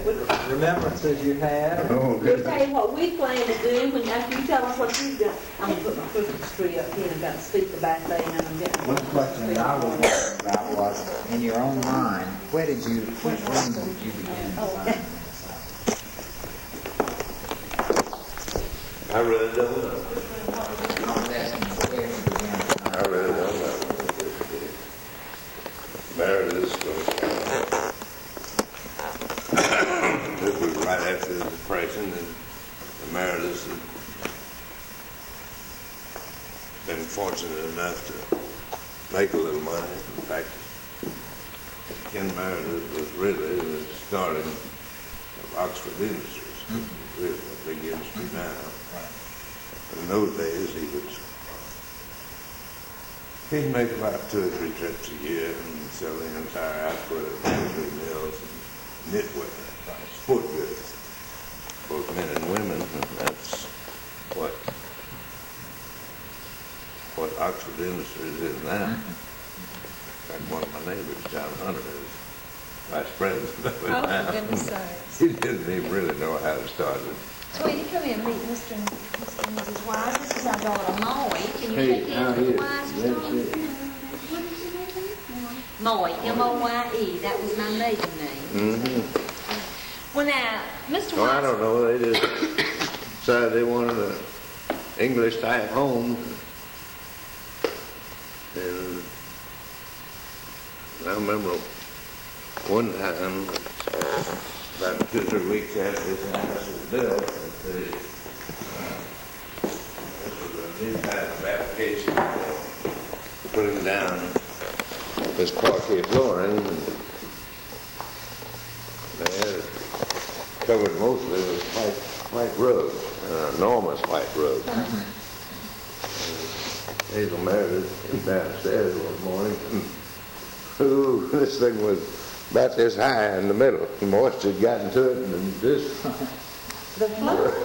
remembrances you had. Oh, We'll tell you what we plan to do when after you tell us what you've done. I'm gonna put my Christmas tree up here and got to speak about that, and I'm getting. One question that I was wondering about was, in your own mind, when did you begin to design? I really don't know. I really don't know. Meredith this was right after the Depression, and the Meredith had been fortunate enough to make a little money. In fact, Ken Meredith was really the starting of Oxford Industries. Really a big industry now. But in those days, he'd make about 2 or 3 trips a year and sell the entire output of military mills and knitwear, sport goods, both men and women. And that's what Oxford Industries is now. In fact, one of my neighbors, John Hunter, is vice president of it now. For goodness sakes. He didn't even really know how to start it. Sweetie, come here and meet Mr. and Mrs. Wise. This is our daughter, Molly. Can you shake hands with the Wise? Moye, M-O-Y-E. That was my maiden name. Mm-hmm. Well, now, Mr. Wise... Oh, I don't know. They just decided they wanted an English-type home. And I remember one time, about 2 or 3 weeks after this house was built, this was a new type of application, putting down this parquet flooring. They had it covered mostly with white rug, an enormous white rug. Hazel Meredith came downstairs one morning, and ooh, this thing was about this high in the middle. The moisture had gotten to it, and this. The floor.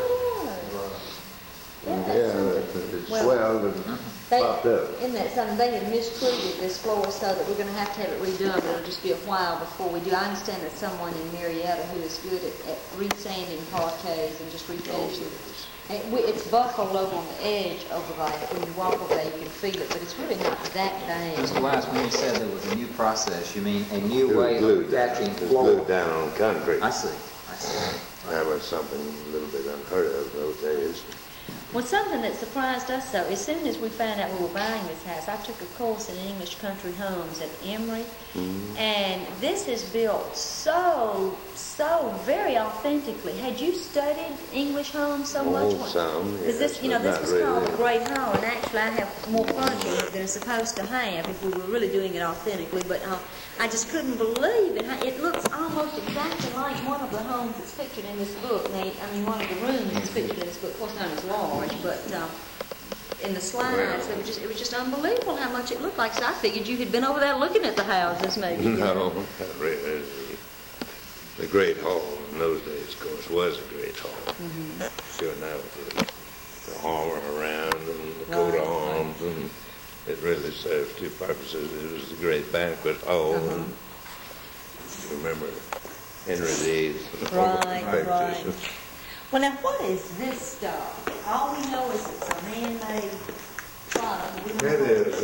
It swelled and popped up. Isn't that something? They had mistreated this floor so that we're going to have it redone, but it'll just be a while before we do. I understand that someone in Marietta who is good at resanding parquets and just refinishing. It's buckled over on the edge over there. When you walk over there, you can feel it, but it's really not that bad. Mr. Wise, when you said there was a new process, you mean a new way of attaching floor? Glued down on concrete. I see. That was something a little bit unheard of in those days. Well, something that surprised us, though, as soon as we found out we were buying this house, I took a course in English Country Homes at Emory, and this is built so very authentically. Had you studied English homes so much? Oh, some, because this, this was called the Great Hall, and actually I have more furniture than it's supposed to have if we were really doing it authentically. But I just couldn't believe it. It looks almost exactly like one of the homes that's pictured in this book. One of the rooms that's pictured in this book. Of course, not as large, but in the slides, it was just unbelievable how much it looked like. So I figured you had been over there looking at the houses, maybe. No, not really. The Great Hall in those days, of course, was a great hall. Sure, now with the armor around and the coat of arms, and it really served 2 purposes. It was the great banquet hall. And remember Henry VIII. Right. Well, now, what is this stuff? All we know is it's a man-made product. It is,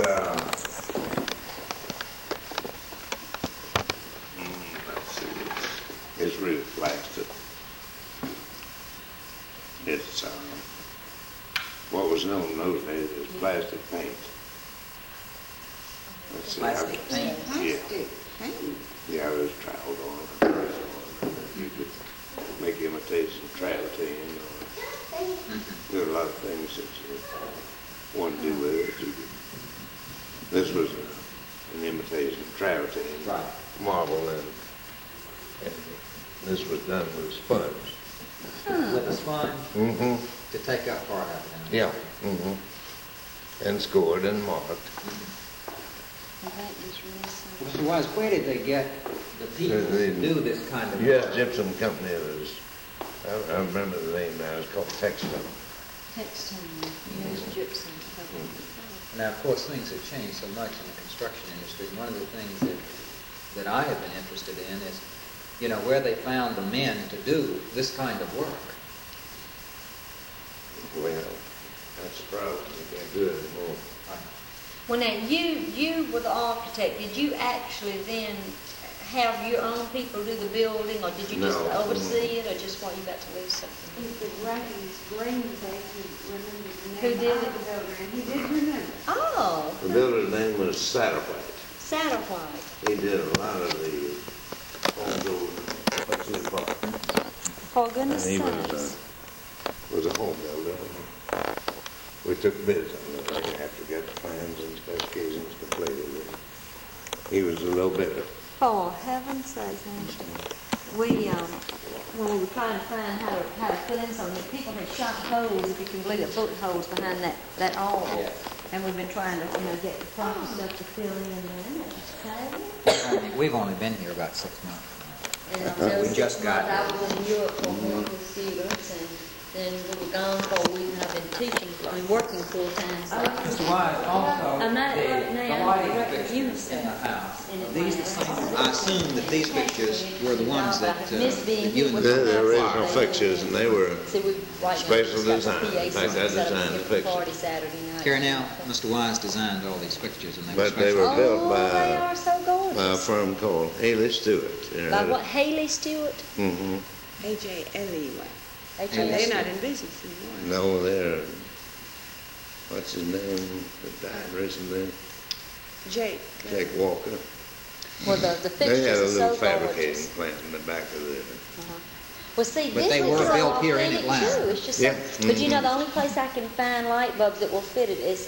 let's see, it's really plastic. It's, what was known in those days as plastic paint. Let's see. Plastic paint? Yeah, it was traveled on. You could make imitation travertine or do a lot of things that you want to do with it. This was an imitation travertine, marble, and this was done with sponge. With a sponge? To take up part of it. Yeah. And scored and marked. Mr. Wise, where did they get the people to do this kind of U.S. Gypsum Company was, I remember the name now, it's called Textile. Textile, U.S. Gypsum Company. Now, of course, things have changed so much in the construction industry. One of the things that I have been interested in is you know, where they found the men to do this kind of work. Well, that's the problem. You can't do it anymore. Well, now, you were the architect. Did you actually then have your own people do the building, or did you just No. oversee it, or just while you got to leave something? It's the Rackens Greenback, he remembers the name. Who did I it? was over there, and he did remember. Oh, The builder's name was Satterwhite. Satterwhite. He did a lot of the home building, what's his part? For goodness And he sakes. was a home builder. We took bids on it, I have to get the plans and specifications completed. He was a little bit, For heaven's sakes, Angela. We, when we were trying to find how to fill in something, people had shot holes, if you can believe it, bullet holes behind that all. Yeah. And we've been trying to, get the proper stuff to fill in there. I mean, we've only been here about 6 months. And I'll tell We you, just got I was in Europe for work with students, and then we were gone for a week, and I've been teaching, working full time. So Mr. Wise, also, I'm not right the now, lighting I'm director of fixtures in the UNICEF. house, And are it these the same? I assume that these pictures were the ones that you and they're the the... original fixtures, and they were See, we right now special just got design. the PA In fact, I system set up designed here the for pictures. party Saturday night. Here now, Mr. Wise designed all these fixtures, and they were But they special. were built Oh, by they are so a gorgeous. firm called Haley Stewart. By what, Haley Stewart? Mm-hmm. A.J. Elliott. Haley They're Stewart. not in business anymore. No, they're, what's his name that died recently? Jake. Jake Walker. Well, the They had fixtures a are little so fabricating gorgeous. plant in the back of the, Well, see, But this they is were so built here in authentic, Atlanta. too. It's just Yeah. so, but you know, the only place I can find light bulbs that will fit it is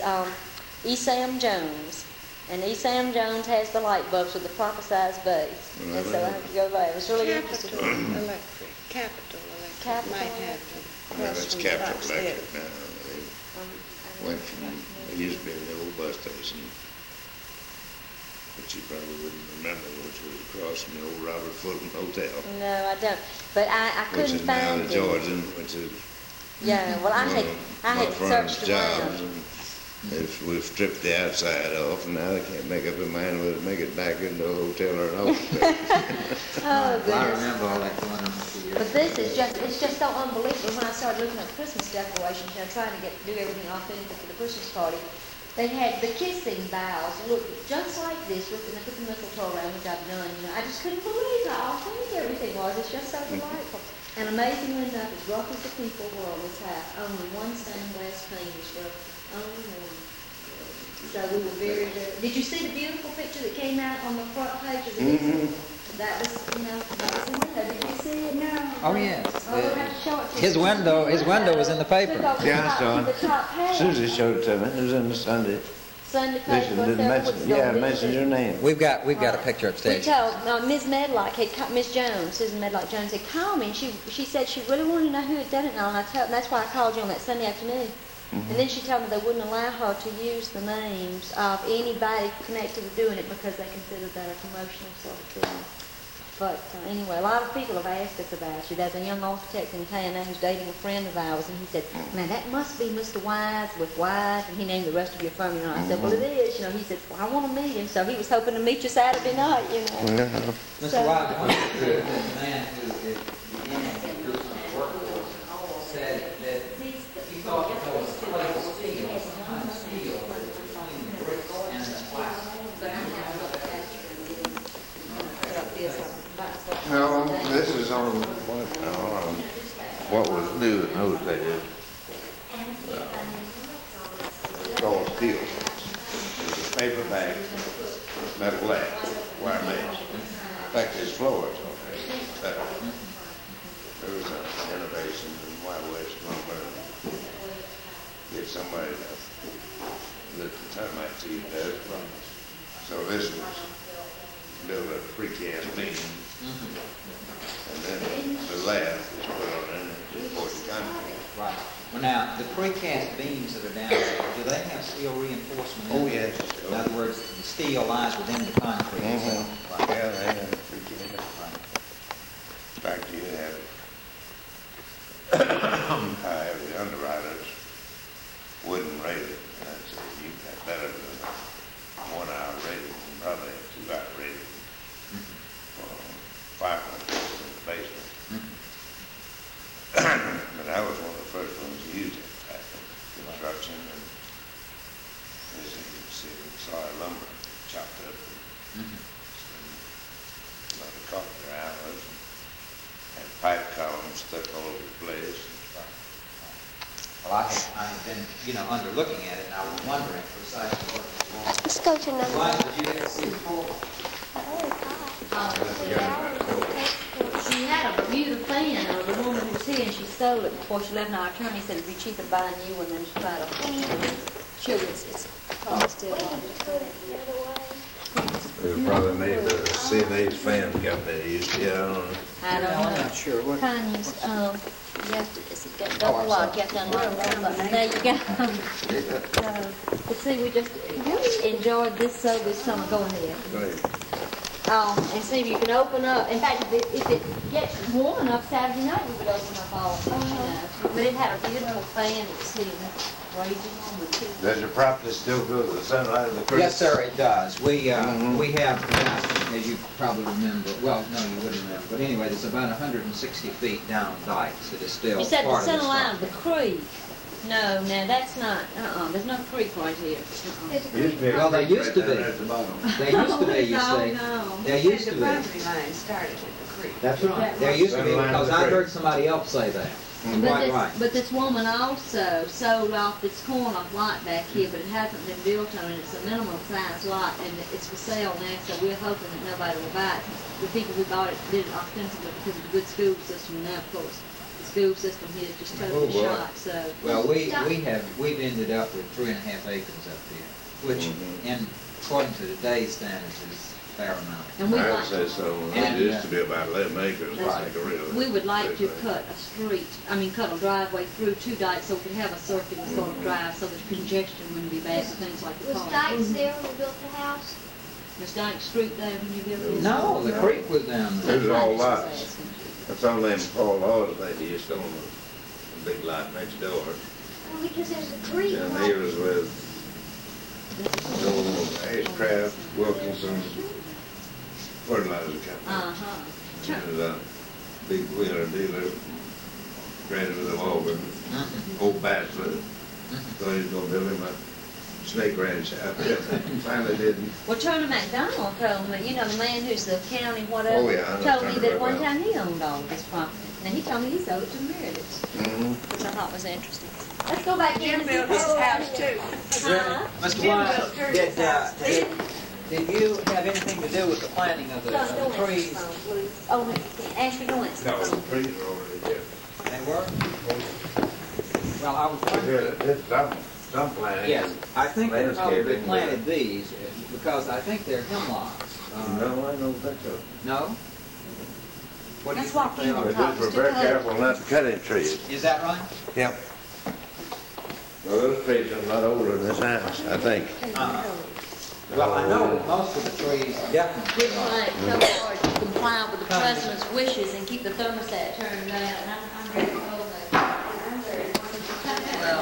E.Sam Jones. And E.Sam Jones has the light bulbs with the proper size base. And so I have to go there. It was really interesting. Capital Electric. Capital Electric. Capital Might have them. well, across it's from Capital Fox Electric Hill. now. They went from, it used to be the old bus station, which you probably wouldn't remember, which was across from the old Robert Fulton Hotel, No, I don't. But I which couldn't is now find the it. Georgian, which is Yeah, well, I one had of my firm's searched jobs. around. And we've stripped the outside off, and now they can't make up their mind whether to make it back into a hotel or an office. Oh, I goodness. remember all that going on a few years But this is it's just so unbelievable. When I started looking at Christmas decorations, trying to do everything authentic for the Christmas party, they had the kissing boughs look just like this, and they put the mistletoe around, which I've done. I just couldn't believe how authentic everything was. It's just so delightful. And amazingly enough, as rough as the people were on this house, only one stained glass pane was rough. Only one. So we were very, very... Did you see the beautiful picture that came out on the front page of the Mhm. That was, that was in the window. Did you see it? No. Oh, yes. Oh, we'll have to show it to you. His window was in the paper. Look over Yeah, I the saw top, it. the top page. Susie showed it to me, it was in the Sunday Sunday edition, paper. didn't mention, yeah, it mentioned your name. We've got a picture We upstairs. told Ms. Medlock, Miss Jones, Susan Medlock Jones, had called me, and she said she really wanted to know who had done it and all, and that's why I called you on that Sunday afternoon. And then she told me they wouldn't allow her to use the names of anybody connected to doing it because they considered that a promotional sort of thing. But anyway, a lot of people have asked us about you. There's a young architect in town now who's dating a friend of ours, and he said, "Now that must be Mr. Wise with Wise," and he named the rest of your firm. I said, "Well, it is." He said, "Well, I want to meet him," so he was hoping to meet you Saturday night. Yeah. Mr. Wise, one of the man who is beginning to do some work for us said that he thought that there was a place of steel, some kind of steel between the bricks and the plastic. No, this is on what was new in those days. Called steel. It's a paper bag, metal glass, wire mesh. In fact, there's floors on there. There was an innovation in Wild West lumber. Get somebody to let the termite seed does. So this was built a precast beam. And then the lath is put on it and it's poured the concrete. Right. Well, now, the precast beams that are down there, do they have steel reinforcement? in Oh, them? yes. In other words, the steel lies within the concrete itself. Right. Yeah, they have precast. In fact, you have, I have the underwriters wouldn't rate it. And I said, you've got better than a 1 hour rating, and probably a 2 hour rating. 5.4 stuck all over the place. Well, I have been, under looking at it, and I was wondering precisely what was wrong. Let's go to number Why did you get to see the pool? She had a Bermuda fan, the woman who was here, and she stole it before she left. Now, our attorney said it'd be cheaper to buy a new one than to try to show it's probably still on. It probably made the CNA's fan company used to get on. I don't know. I'm not sure what. Kind of, you have to, it's got double lock, you have to unlock that button. There you go. But see, we just really enjoyed this summer. Go ahead. Right. And see if you can open up. In fact, if it gets warm enough Saturday night, we would open up all the But it had a beautiful fan. It's sitting raging on the tube. Does your property still go to the sunlight of the creek? Yes, sir, it does. We have, as you probably remember, well, no, you wouldn't remember, but anyway, there's about 160 feet down dikes that is still You said the part of center this line of the property. creek. No, that's not. There's no creek right here. Well, there used to be. There used to be, you see. No. There used to The be. property line started at the creek. That's right. There used to be, because I heard somebody else say that. Quite right. But this woman also sold off this corner lot back here, but it hasn't been built on, and it's a minimum size lot, and it's for sale now, so we're hoping that nobody will buy it. The people who bought it did it ostensibly because of the good school system, and now, of course, the school system here is just totally shot, so. Well, we've ended up with 3.5 acres up here, which, according to today's standards, is fair amount. And we'd I'd like, say so. And, It used to be about 11 acres. Like a real. we would like to cut a cut a driveway through 2 dikes so we could have a circular sort of drive so that congestion wouldn't be bad for things like the Was car. Dykes there when we built the house? Was Dyke Street there when you built this? No, the creek was down there. It was all lots. That's all them Paul Laws, they used to own a big lot next door. Well, because there's a creek. And he was with old Ashcraft Wilkinson Fertilizer Company. He was a big wheeler dealer, graduate of Auburn, old bachelor. Thought he was going to build him a snake ranch out there. Finally didn't. Well, Turner McDonald told me, the man who's the county whatever, Oh, yeah, I know told me Turner that one well. time he owned all this property. And he told me he sold it to Meredith, which I thought was interesting. Let's go back in and Jim built his house too. Mr. Wise, did you have anything to do with the planting of the trees? Oh, Ashley Goins. No, the trees are already there. They were? Well, I was wondering. There's some planting. Yes, I think they probably Landscaping, planted these because I think they're hemlocks. No, I don't think so. No? What do you That's what think they people are? talk- But just we're very careful not to cut any trees. Is that right? Yep. Well, those trees are a lot older than this house, I think. Well, I know that most of the trees definitely We'd are. like so hard to comply with the president's wishes and keep the thermostat turned down. And I'm very cold. I'm very Well,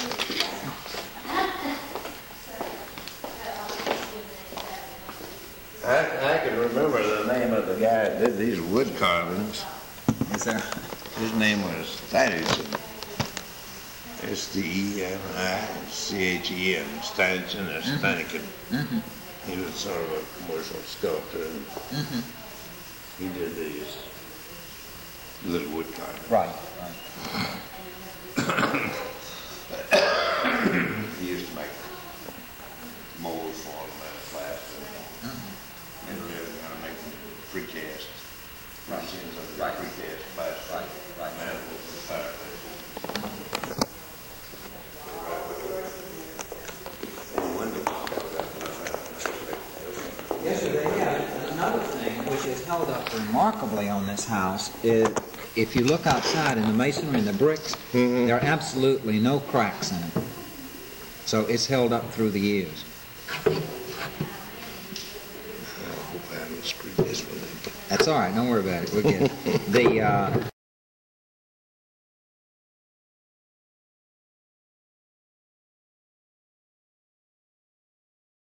I can remember the name of the guy that did these wood carvings. is there? His name was Stanison. S-T-E-N-I-C-H-E-N. Stanison or Staniken. He was sort of a commercial sculptor. And he did these little wood carvings. Right. He used to make molds for them out of plaster. And really kind of make them precast. Machines of the precast plaster. Right. Mandibles for fire. Yes, sir, they have. Another thing which is held up remarkably on this house is if you look outside in the masonry and the bricks, there are absolutely no cracks in it. So it's held up through the years. I hope I haven't screwed this one up. That's all right. Don't worry about it. We'll get it.